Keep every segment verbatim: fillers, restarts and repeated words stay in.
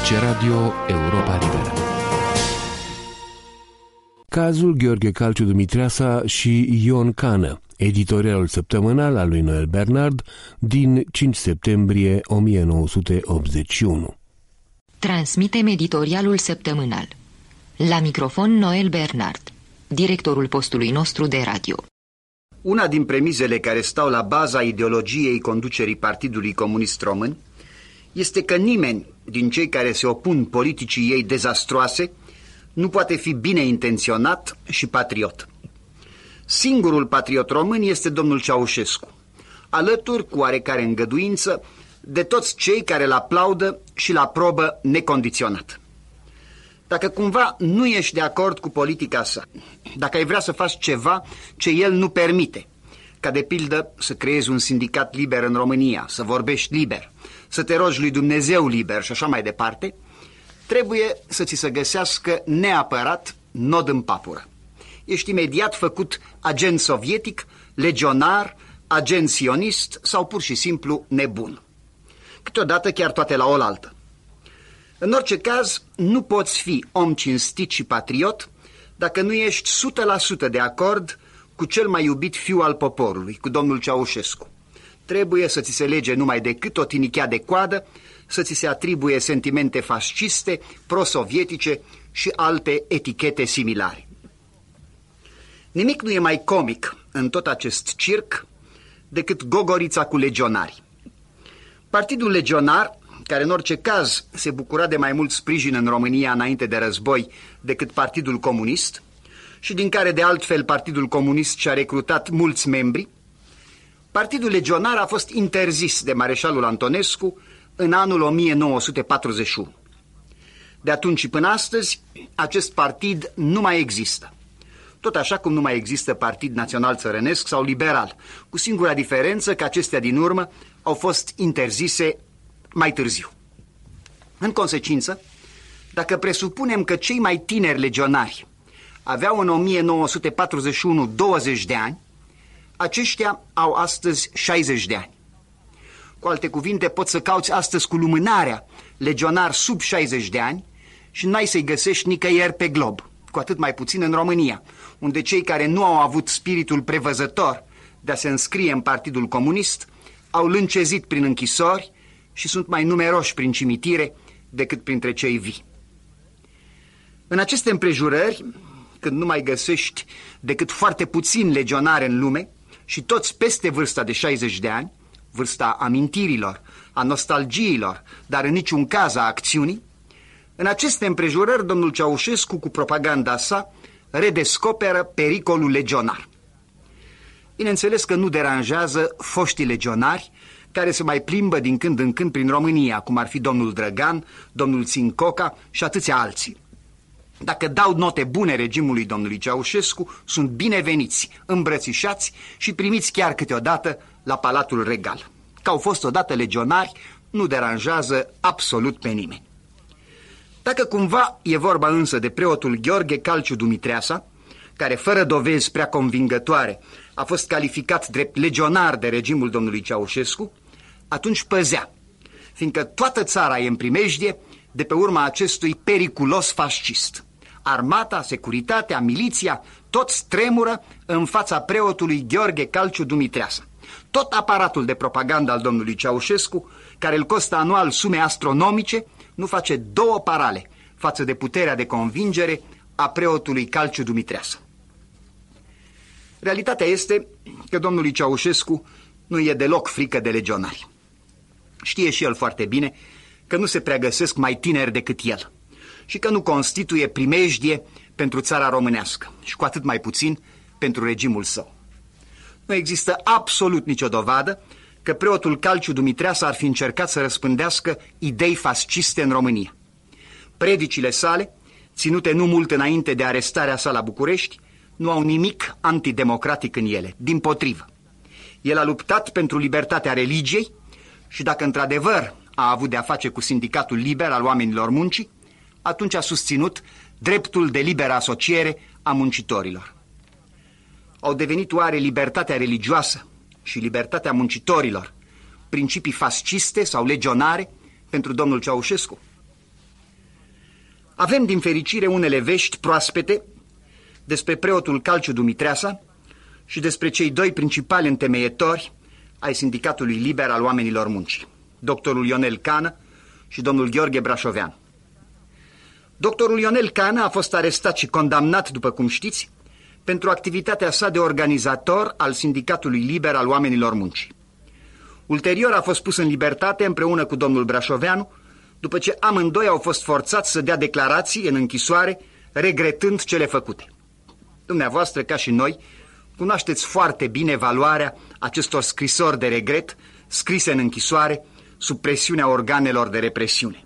Aici Radio Europa Liberă. Cazul Gheorghe Calciu Dumitreasa și Ion Cană, editorialul săptămânal al lui Noel Bernard din cinci septembrie o mie nouă sute optzeci și unu. Transmitem editorialul săptămânal. La microfon Noel Bernard, directorul postului nostru de radio. Una din premizele care stau la baza ideologiei conducerii Partidului Comunist Român este că nimeni din cei care se opun politicii ei dezastroase nu poate fi bine intenționat și patriot. Singurul patriot român este domnul Ceaușescu, alături cu oarecare îngăduință de toți cei care îl aplaudă și îl aprobă necondiționat. Dacă cumva nu ești de acord cu politica sa, dacă ai vrea să faci ceva ce el nu permite, ca de pildă să creezi un sindicat liber în România, să vorbești liber, să te rogi lui Dumnezeu liber și așa mai departe, trebuie să ți se găsească neapărat nod în papură. Ești imediat făcut agent sovietic, legionar, agent sionist sau pur și simplu nebun. Câteodată chiar toate la oaltă. În orice caz, nu poți fi om cinstit și patriot dacă nu ești o sută la sută de acord cu cel mai iubit fiu al poporului, cu domnul Ceaușescu. Trebuie să ți se lege numai decât o tinichea de coadă, să ți se atribuie sentimente fasciste, pro-sovietice și alte etichete similare. Nimic nu e mai comic în tot acest circ decât gogorița cu legionari. Partidul legionar, care în orice caz se bucura de mai mult sprijin în România înainte de război decât Partidul Comunist și din care de altfel Partidul Comunist și-a recrutat mulți membri, Partidul legionar a fost interzis de mareșalul Antonescu în anul o mie nouă sute patruzeci și unu. De atunci și până astăzi, acest partid nu mai există. Tot așa cum nu mai există Partid Național Țărănesc sau Liberal, cu singura diferență că acestea din urmă au fost interzise mai târziu. În consecință, dacă presupunem că cei mai tineri legionari aveau în o mie nouă sute patruzeci și unu douăzeci de ani, aceștia au astăzi șaizeci de ani. Cu alte cuvinte, poți să cauți astăzi cu lumânarea legionari sub șaizeci de ani și n-ai să-i găsești nicăieri pe glob, cu atât mai puțin în România, unde cei care nu au avut spiritul prevăzător de a se înscrie în Partidul Comunist au lâncezit prin închisori și sunt mai numeroși prin cimitire decât printre cei vii. În aceste împrejurări, când nu mai găsești decât foarte puțini legionari în lume și toți peste vârsta de șaizeci de ani, vârsta amintirilor, a nostalgiilor, dar în niciun caz a acțiunii, în aceste împrejurări domnul Ceaușescu cu propaganda sa redescoperă pericolul legionar. Bineînțeles că nu deranjează foștii legionari care se mai plimbă din când în când prin România, cum ar fi domnul Drăgan, domnul Țincoca și atâția alții. Dacă dau note bune regimului domnului Ceaușescu, sunt bineveniți, îmbrățișați și primiți chiar câteodată la Palatul Regal. Că au fost odată legionari, nu deranjează absolut pe nimeni. Dacă cumva e vorba însă de preotul Gheorghe Calciu Dumitreasa, care fără dovezi prea convingătoare a fost calificat drept legionar de regimul domnului Ceaușescu, atunci păzea, fiindcă toată țara e în primejdie de pe urma acestui periculos fascist. Armata, securitatea, miliția, toți tremură în fața preotului Gheorghe Calciu Dumitreasa. Tot aparatul de propagandă al domnului Ceaușescu, care îl costă anual sume astronomice, nu face două parale față de puterea de convingere a preotului Calciu Dumitreasa. Realitatea este că domnului Ceaușescu nu e deloc frică de legionari. Știe și el foarte bine că nu se prea găsesc mai tineri decât el și că nu constituie primejdie pentru țara românească și cu atât mai puțin pentru regimul său. Nu există absolut nicio dovadă că preotul Calciu Dumitreasa ar fi încercat să răspândească idei fasciste în România. Predicile sale, ținute nu mult înainte de arestarea sa la București, nu au nimic antidemocratic în ele, dimpotrivă. El a luptat pentru libertatea religiei și dacă într-adevăr a avut de-a face cu sindicatul liber al oamenilor muncii, atunci a susținut dreptul de liberă asociere a muncitorilor. Au devenit oare libertatea religioasă și libertatea muncitorilor principii fasciste sau legionare pentru domnul Ceaușescu? Avem din fericire unele vești proaspete despre preotul Calciu Dumitreasa și despre cei doi principali întemeietori ai Sindicatului Liber al Oamenilor Muncii, doctorul Ionel Cană și domnul Gheorghe Brașoveanu. Doctorul Ionel Cană a fost arestat și condamnat, după cum știți, pentru activitatea sa de organizator al Sindicatului Liber al Oamenilor Muncii. Ulterior a fost pus în libertate împreună cu domnul Brașoveanu, după ce amândoi au fost forțați să dea declarații în închisoare, regretând cele făcute. Dumneavoastră, ca și noi, cunoașteți foarte bine valoarea acestor scrisori de regret scrise în închisoare sub presiunea organelor de represiune.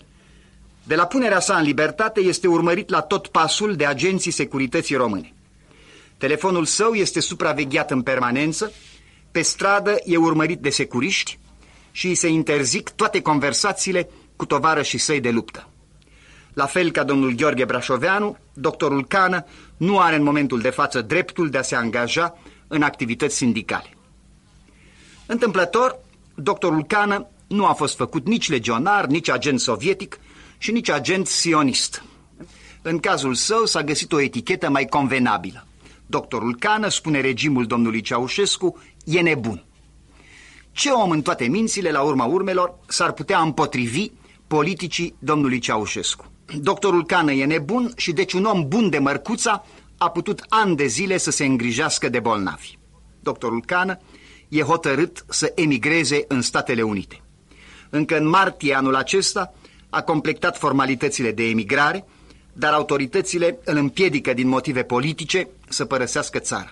De la punerea sa în libertate este urmărit la tot pasul de agenții securității române. Telefonul său este supravegheat în permanență, pe stradă e urmărit de securiști și îi se interzic toate conversațiile cu tovarășii săi de luptă. La fel ca domnul Gheorghe Brașoveanu, doctorul Cană nu are în momentul de față dreptul de a se angaja în activități sindicale. Întâmplător, doctorul Cană nu a fost făcut nici legionar, nici agent sovietic și nici agent sionist. În cazul său s-a găsit o etichetă mai convenabilă. Doctorul Cană, spune regimul domnului Ceaușescu, e nebun. Ce om în toate mințile, la urma urmelor, s-ar putea împotrivi politicii domnului Ceaușescu? Doctorul Cană e nebun și deci un om bun de mărcuța a putut ani de zile să se îngrijească de bolnavi. Doctorul Cană e hotărât să emigreze în Statele Unite. Încă în martie anul acesta a completat formalitățile de emigrare, dar autoritățile îl împiedică din motive politice să părăsească țara.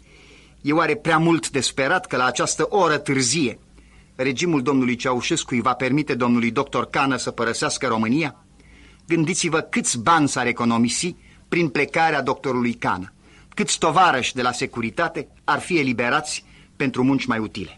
E oare prea mult de sperat că la această oră târzie regimul domnului Ceaușescu îi va permite domnului doctor Cană să părăsească România? Gândiți-vă câți bani s-ar economisi prin plecarea doctorului Cană, câți tovarăși de la securitate ar fi eliberați pentru munci mai utile.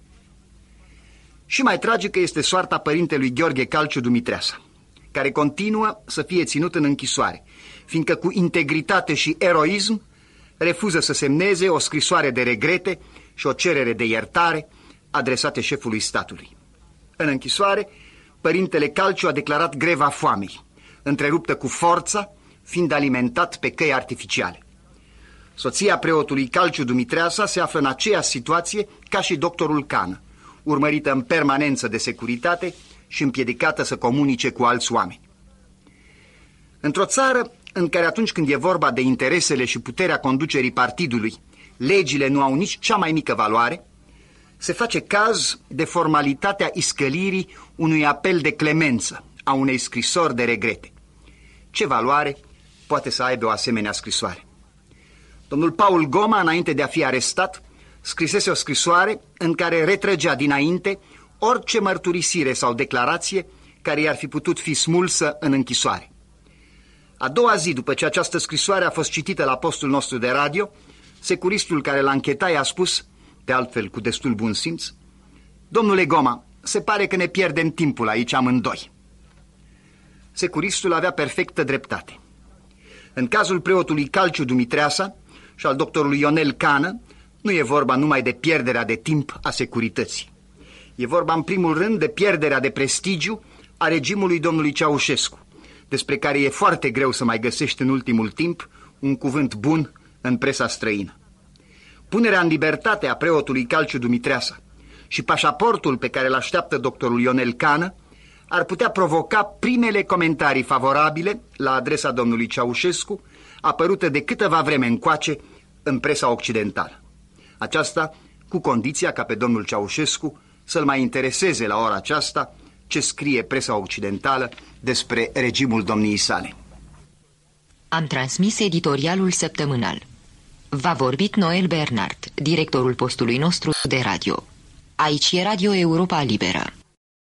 Și mai tragică este soarta părintelui Gheorghe Calciu Dumitreasa, care continuă să fie ținut în închisoare, fiindcă cu integritate și eroism refuză să semneze o scrisoare de regrete și o cerere de iertare adresate șefului statului. În închisoare, părintele Calciu a declarat greva foamei, întreruptă cu forța, fiind alimentat pe căi artificiale. Soția preotului Calciu Dumitreasa se află în aceeași situație ca și doctorul Cană, urmărită în permanență de securitate și împiedicată să comunice cu alți oameni. Într-o țară în care atunci când e vorba de interesele și puterea conducerii partidului, legile nu au nici cea mai mică valoare, se face caz de formalitatea iscălirii unui apel de clemență, a unei scrisori de regrete. Ce valoare poate să aibă o asemenea scrisoare? Domnul Paul Goma, înainte de a fi arestat, scrisese o scrisoare în care retrăgea dinainte orice mărturisire sau declarație care i-ar fi putut fi smulsă în închisoare. A doua zi după ce această scrisoare a fost citită la postul nostru de radio, securistul care l-a închetat i-a spus, de altfel cu destul bun simț: "Domnule Goma, se pare că ne pierdem timpul aici amândoi." Securistul avea perfectă dreptate. În cazul preotului Calciu Dumitreasa și al doctorului Ionel Cană, nu e vorba numai de pierderea de timp a securității. E vorba în primul rând de pierderea de prestigiu a regimului domnului Ceaușescu, despre care e foarte greu să mai găsești în ultimul timp un cuvânt bun în presa străină. Punerea în libertate a preotului Calciu Dumitreasa și pașaportul pe care îl așteaptă doctorul Ionel Cană ar putea provoca primele comentarii favorabile la adresa domnului Ceaușescu, apărute de câteva vreme încoace în presa occidentală. Aceasta cu condiția ca pe domnul Ceaușescu să-l mai intereseze la ora aceasta ce scrie presa occidentală despre regimul domniei sale. Am transmis editorialul săptămânal. V-a vorbit Noel Bernard, directorul postului nostru de radio. Aici e Radio Europa Liberă.